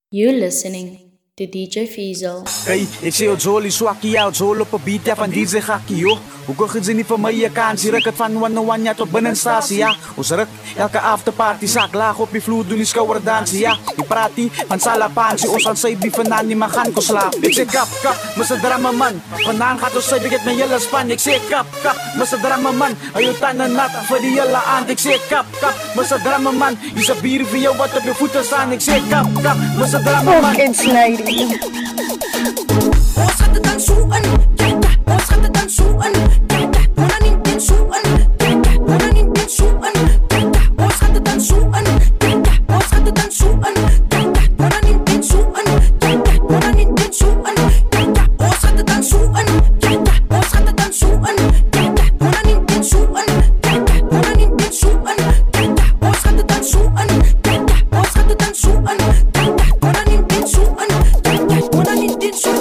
You're listening to DJ Fiesel. Hey, ik zie jou jolly swakkie jou jolo op beat ja van DJ Gakkie joh. Hoe kon je niet van mij kan zie het van one ja tot binnen statie ja. Ons ruk elke afterparty zak laag op je vloer doen die schouder dansen ja. Je praat die van salapansi ons aan zij die vandaan niet mag gaan ko slaap. Ik zeg kap, maar ze drama man. Vandaan gaat ons zij begint met hele span. Ik zeg kap, maar ze drama man. Hij je tanden nat voor die hele aan. Ik zeg kap, maar ze drama man. Je zou bier voor jou wat op je voeten staan. Ik zeg kap, maar ze drama man. Ons gaat het dan zoeken, ons gaat het dan zoeken, ona niet in zoeken, ona niet in zoeken, ons gaat het dan zoeken, ons gaat het dan zoeken, ona niet in zoeken, ona niet in zoeken, ons gaat het dan zoeken, ons gaat het dan zoeken, ona niet in zoeken, ona niet in zoeken, ons gaat het dan zoeken, ons gaat het dan zoeken, ona niet in zoeken, ona niet in zoeken.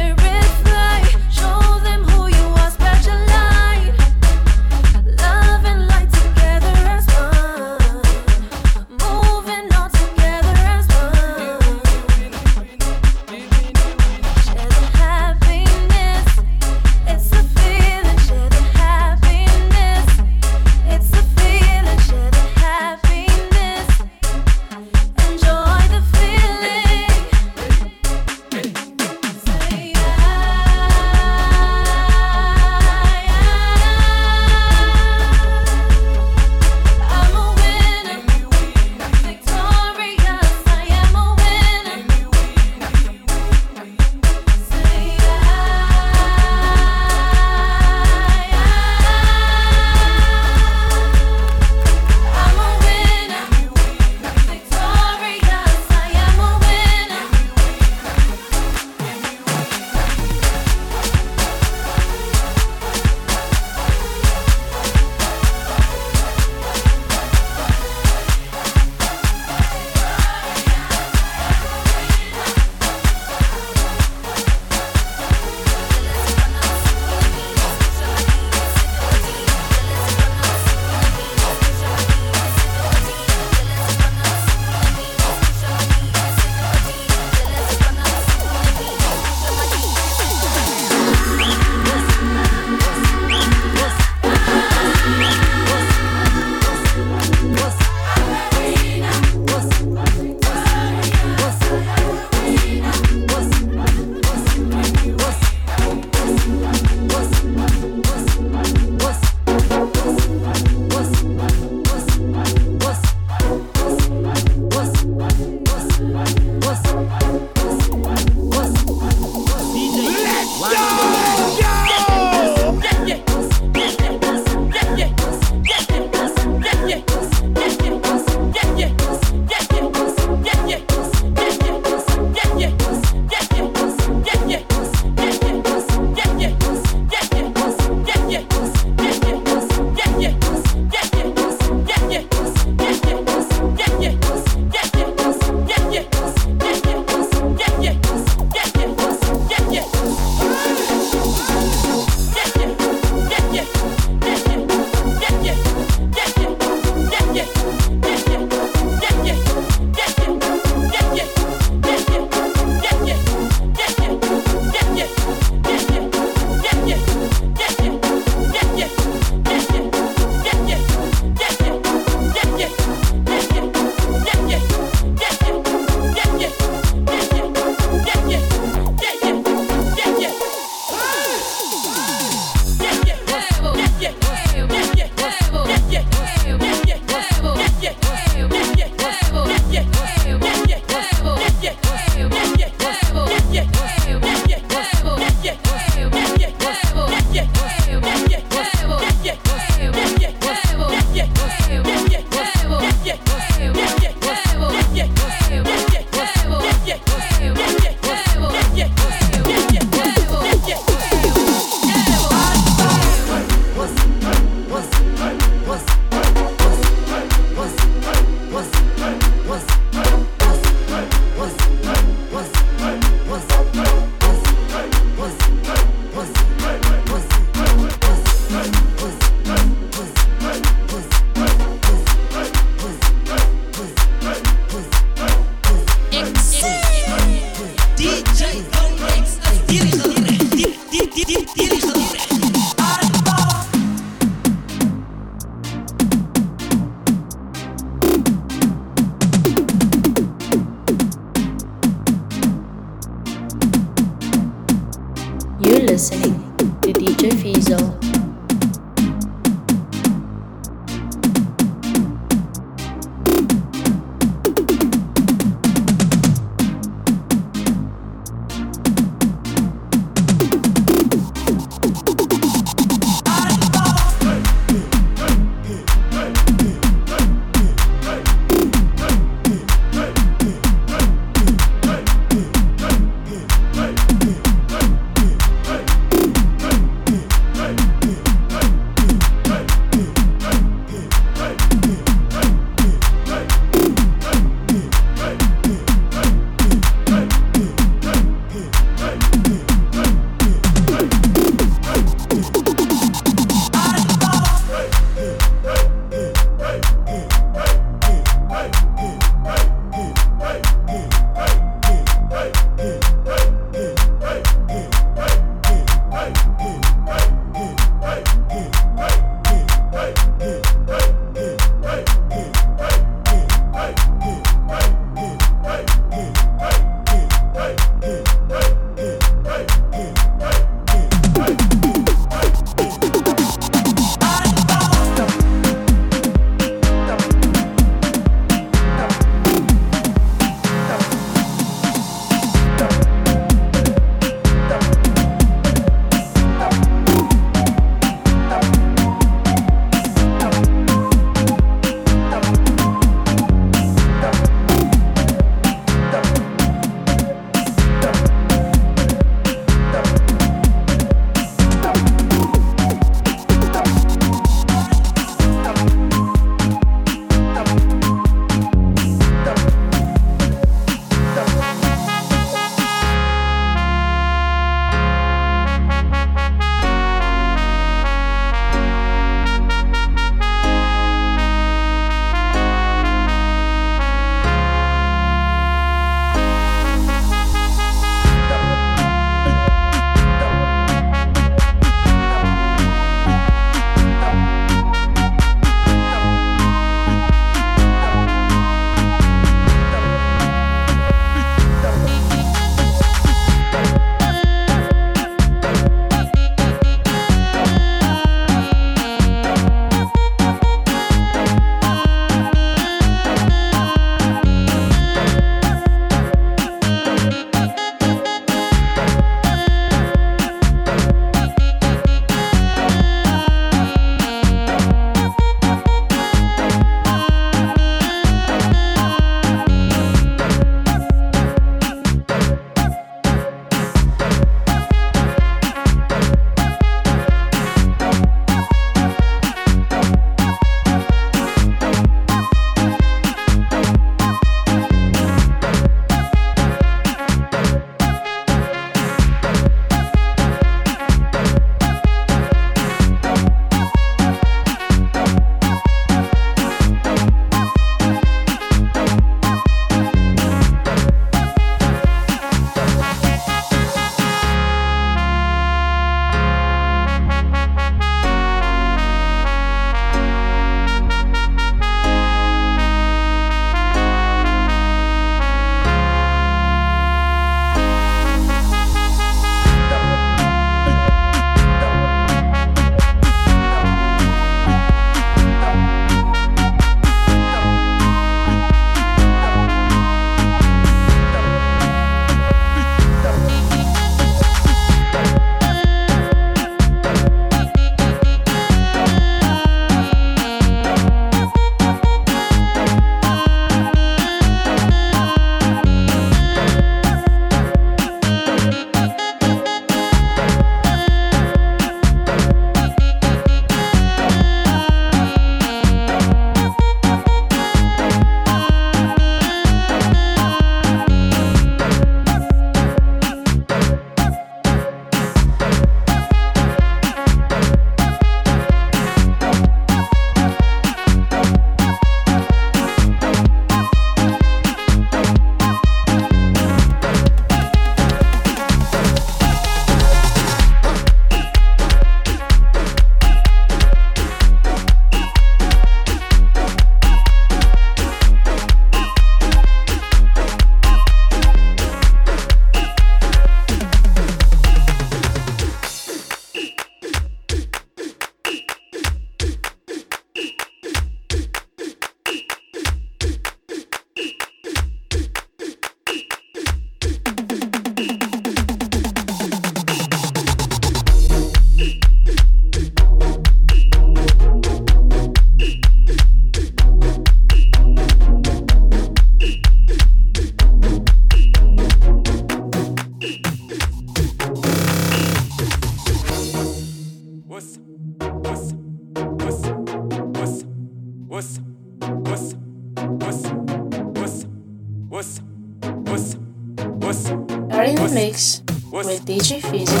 Are in the mix with DJ Fizzle.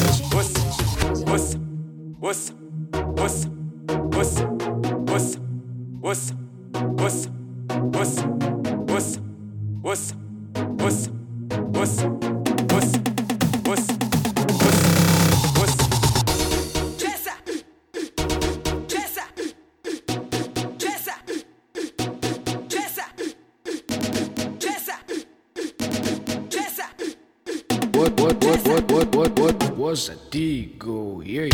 What was a Digo? Yeah.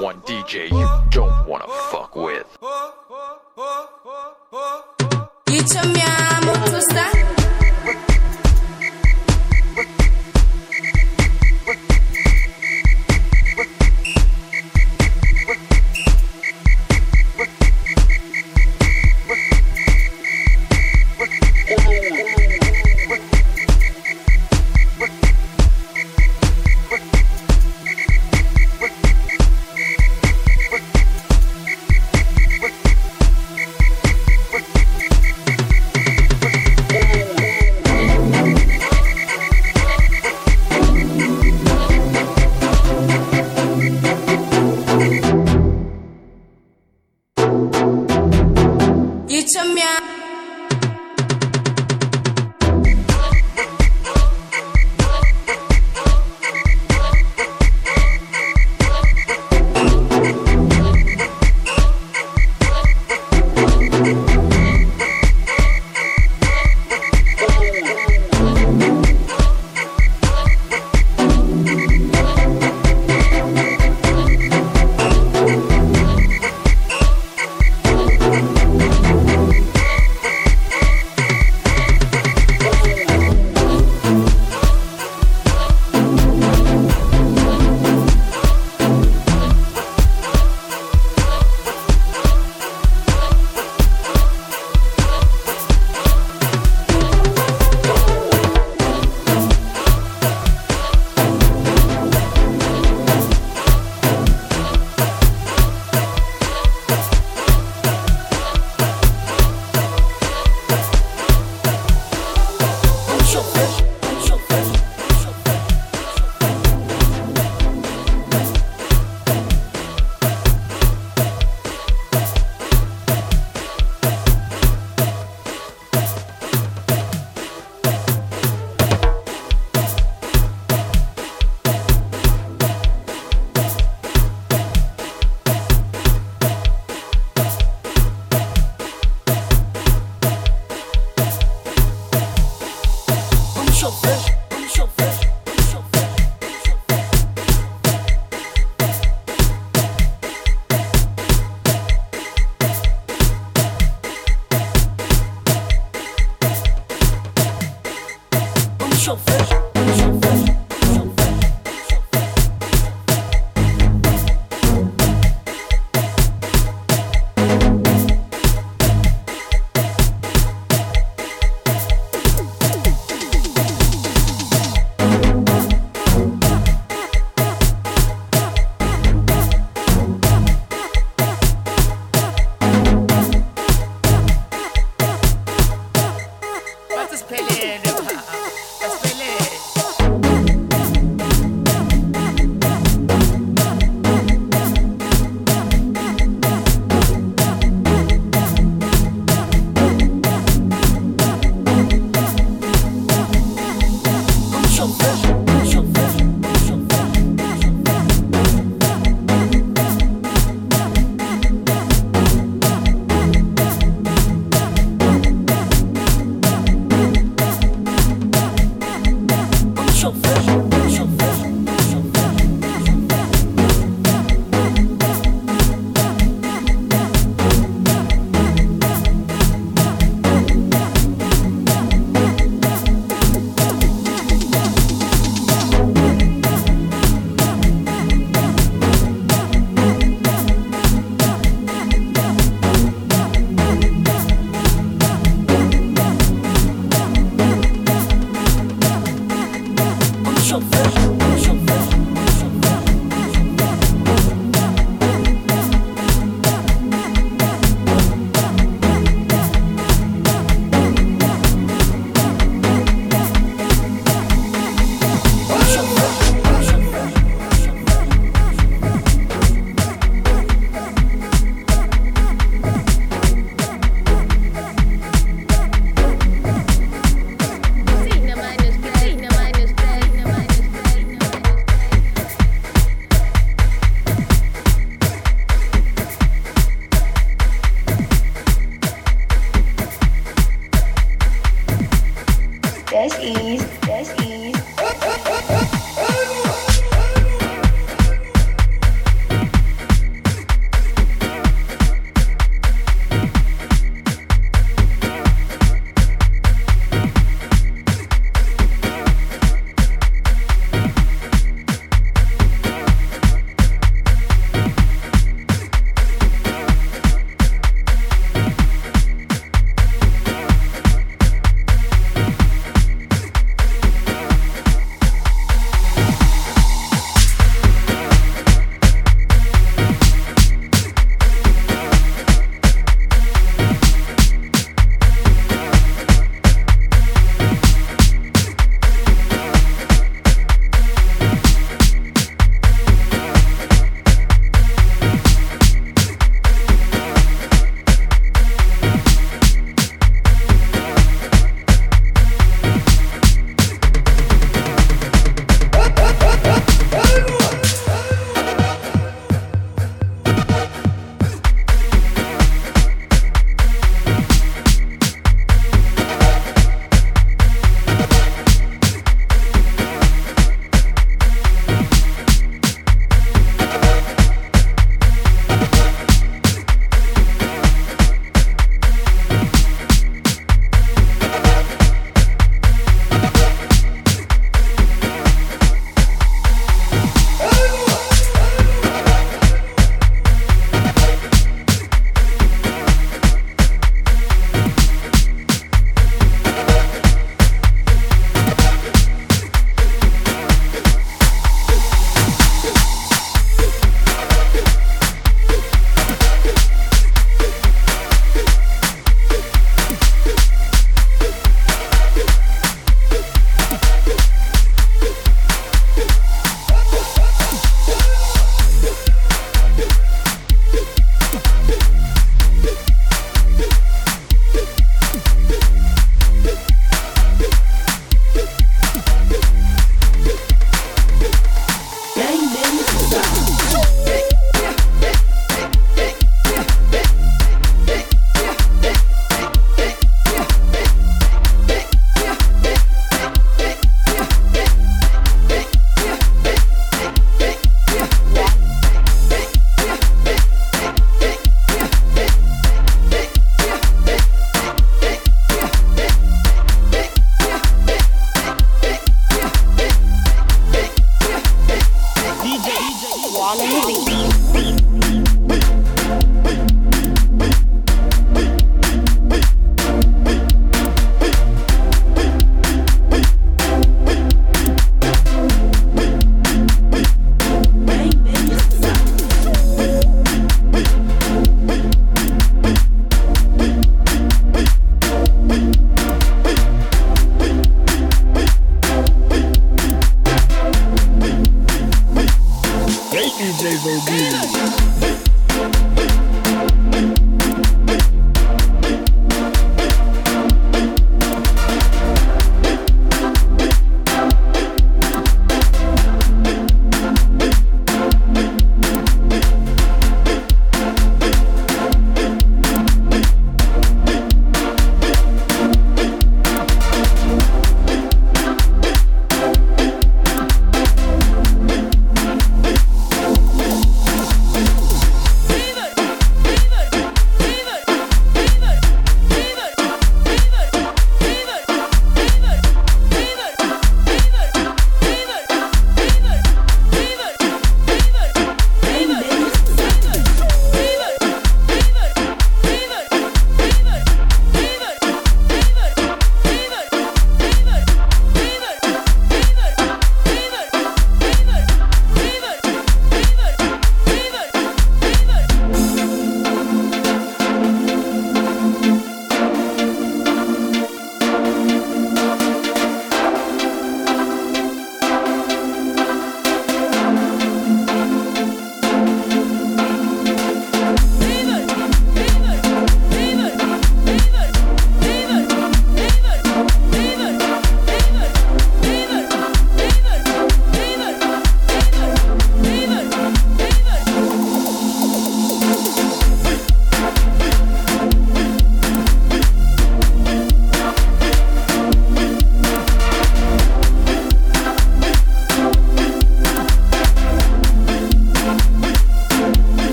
one DJ you don't wanna fuck with. You tell me I'm a twister.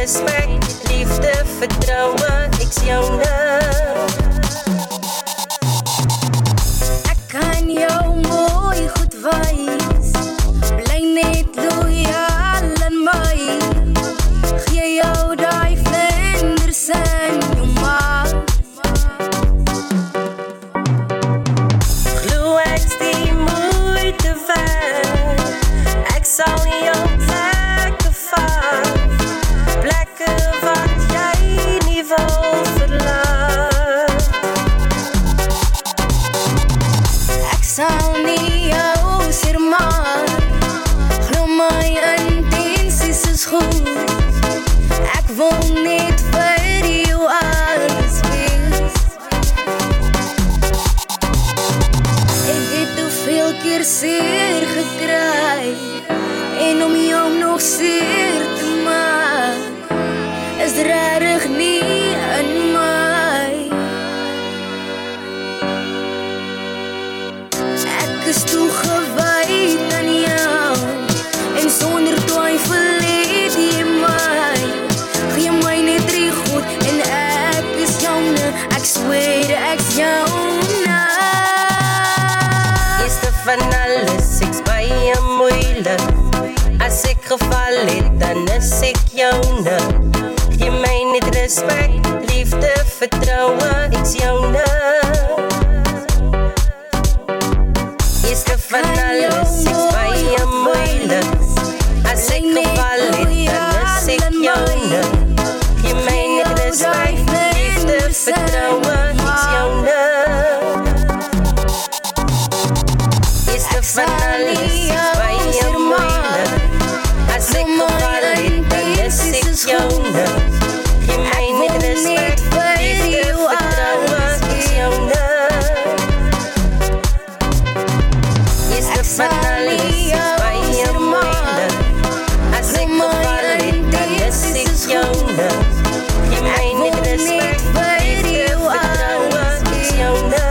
respect, liefde, vertrouwen, ek's joune. Ek kan jou mooi goed wys, bly net loyaal aan my. Gee jou die vlinders in jou maag. Glo ek's die moeite werd, ek sal jou plekke vat, plekke wat jy nie wil verlaat. Ek sal nie jou seermaak, glo my intensies is goed. Ek wil net vir jou alles wees. Ek het te veel keer seer gekry, en om jou nog seer te maak, is rarig nie in my. Ek is toegewyd aan jou, en sonder twyfel het jy my. Gee my net drie goed, en ek is joune, ek sweer ek's joune. Eerste van alles, ek's baie moeilik. As ek geval het, dan is ek joune. Gee my net respect, liefde, vertrouwen, ek's joune. Eerste van alles, ek's baie moeilik. As ek geval het, dan is ek joune. Gee my net respect, liefde, vertrouwen, ek's joune. Eerste van alles, ek's baie moeilik. As ek geval het, dan is ek joune. Gee my net respect, liefde, vertrouwen, ek's joune. Eerste van alles, ek's baie moeilik. As ek geval het, dan is ek joune. Gee my net respect, liefde, vertrouwen, ek's joune.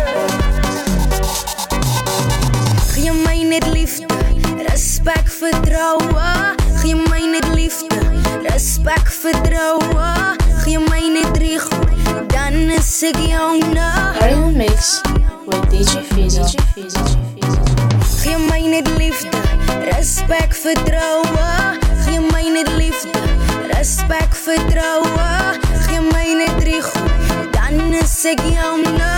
Gee my net liefde, respek, vertrouwen. Gee my net liefde, respek, vertrouwen. Gee my net drie goed, dan is ek joune. Ariel Mix with DJ Fizo. Gee my net liefde, respek, vertrouwen. Gee my net liefde, respek, vertrouwen. Gee my net drie goed, dan is ek joune.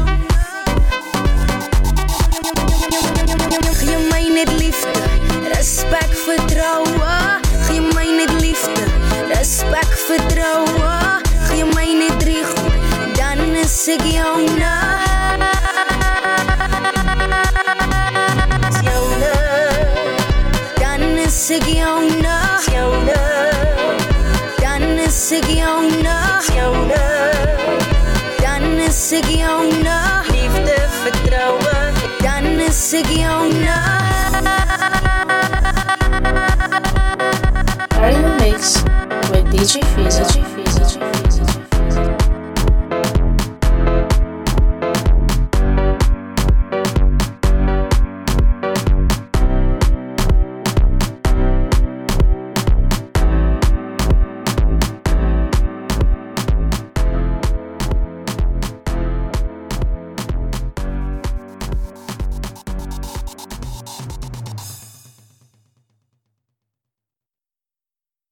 Gee my net liefde, respek, vertrouwen. Gee my net liefde, respek, vertrouwen. Gee my net drie goed, dan is ek joune. Dan is ek joune. Dan is ek joune.